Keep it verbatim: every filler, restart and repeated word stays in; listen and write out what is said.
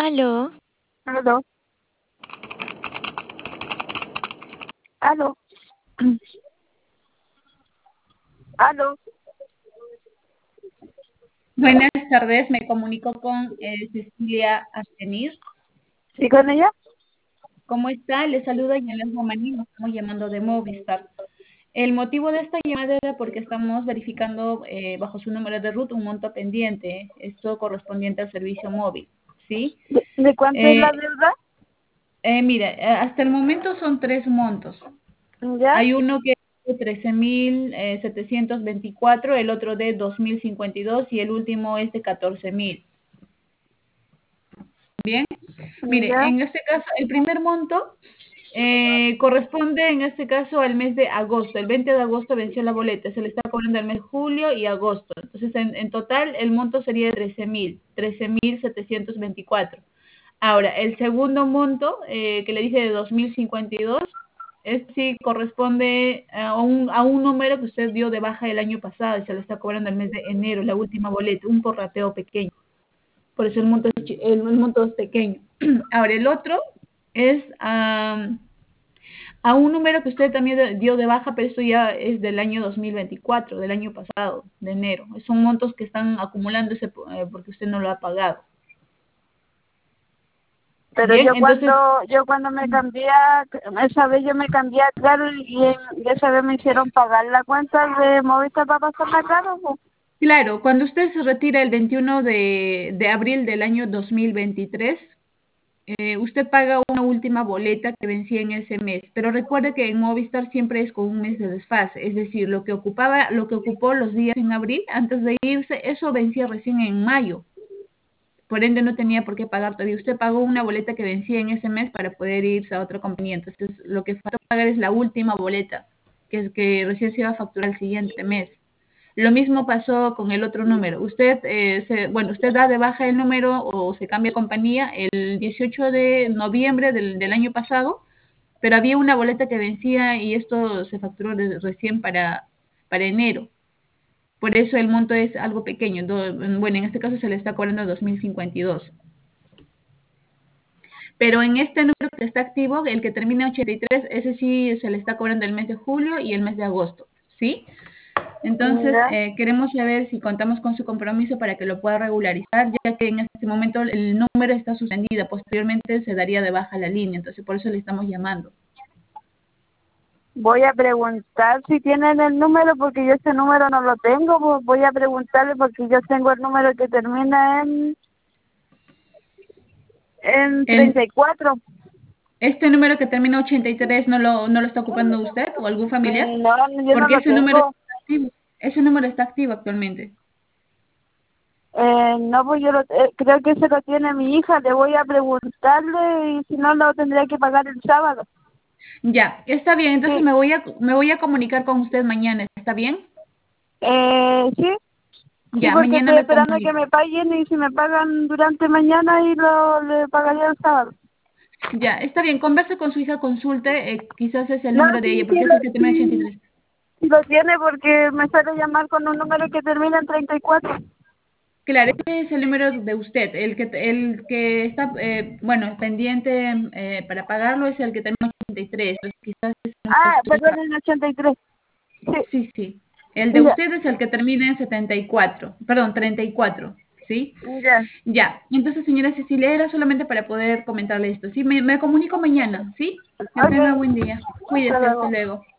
Aló. Aló, aló, aló. Buenas tardes, me comunico con eh, Cecilia Astenir. ¿Sí con ella? ¿Cómo está? Le saluda Yanela Romaní, nos estamos llamando de Movistar. El motivo de esta llamada era porque estamos verificando eh, bajo su número de ruta un monto pendiente, esto correspondiente al servicio móvil, ¿sí? ¿De, de cuánto es Eh, la deuda? eh, mira, eh, hasta el momento son tres montos. ¿Ya? Hay uno que es de trece mil setecientos veinticuatro, el otro de dos mil cincuenta y dos y el último es de catorce mil. Bien, mire, ¿Ya? en este caso, el primer monto eh, corresponde en este caso al mes de agosto. El veinte de agosto venció la boleta, se le está cobrando el mes de julio y agosto. Entonces, en, en total, el monto sería de trece mil, trece mil setecientos veinticuatro. Ahora, el segundo monto, eh, que le dije de dos mil cincuenta y dos, es sí corresponde a un, a un número que usted dio de baja el año pasado y se le está cobrando el mes de enero, la última boleta, un porrateo pequeño. Por eso el monto es, chi- el, el monto es pequeño. Ahora, el otro es am, a un número que usted también de- dio de baja, pero esto ya es del año dos mil veinticuatro, del año pasado, de enero. Son montos que están acumulándose po- eh, porque usted no lo ha pagado. Pero Bien, yo cuando, entonces, yo cuando me cambié, a- esa vez yo me cambié a Claro y, en- y esa vez me hicieron pagar la cuenta de Movistar para pasarla a Claro, pues. claro, cuando usted se retira el veintiuno de, de abril del año dos mil veintitrés, eh, usted paga una última boleta que vencía en ese mes, pero recuerde que en Movistar siempre es con un mes de desfase, es decir, lo que ocupaba, lo que ocupó los días en abril antes de irse, eso vencía recién en mayo. Por ende no tenía por qué pagar todavía. Usted pagó una boleta que vencía en ese mes para poder irse a otra compañía. Entonces, lo que falta pagar es la última boleta, que es que recién se iba a facturar el siguiente mes. Lo mismo pasó con el otro número. Usted, eh, se, bueno, usted da de baja el número o se cambia de compañía el dieciocho de noviembre del, del año pasado, pero había una boleta que vencía y esto se facturó de- recién para, para enero. Por eso el monto es algo pequeño. Do- bueno, en este caso se le está cobrando dos mil cincuenta y dos. Pero en este número que está activo, el que termina ochenta y tres, ese sí se le está cobrando el mes de julio y el mes de agosto, ¿sí? Entonces, ¿Ya? eh, queremos saber si contamos con su compromiso para que lo pueda regularizar, ya que en este momento el número está suspendido, posteriormente se daría de baja la línea, entonces por eso le estamos llamando. Voy a preguntar si tienen el número porque yo ese número no lo tengo, pues voy a preguntarle porque yo tengo el número que termina en, en El, treinta y cuatro. ¿Este número que termina ochenta y tres no lo, no lo está ocupando usted o algún familiar? Mm, No, yo no Porque lo ese número tengo. está activo, ese número está activo actualmente. Eh, no, pues yo lo, eh, creo que se lo tiene mi hija, le voy a preguntarle y si no lo tendría que pagar el sábado. Ya, está bien, entonces Sí, me voy a, me voy a comunicar con usted mañana, ¿está bien? eh, sí, sí, Ya, porque mañana estoy me esperando que comunico. me paguen y si me pagan durante mañana y lo le pagaría el sábado. Ya, está bien, converse con su hija, consulte, eh, quizás es el No, número de ella, sí, sí, porque es lo, el que termina en ochenta y sí, tres. sí lo tiene porque me suele llamar con un número que termina en treinta y cuatro. Claro, ese es el número de usted, el que, el que está, eh, bueno, pendiente eh, para pagarlo es el que termina en ochenta y tres, entonces quizás es el número Ah, que usted perdón, está. en ochenta y tres. Sí, Sí, sí, el de ya, usted es el que termina en setenta y cuatro, perdón, treinta y cuatro, ¿sí? ya. Ya, entonces señora Cecilia, era solamente para poder comentarle esto, ¿sí? Me, me comunico mañana, ¿sí? Que tenga Ok, buen día, hasta cuídese, hasta luego. luego.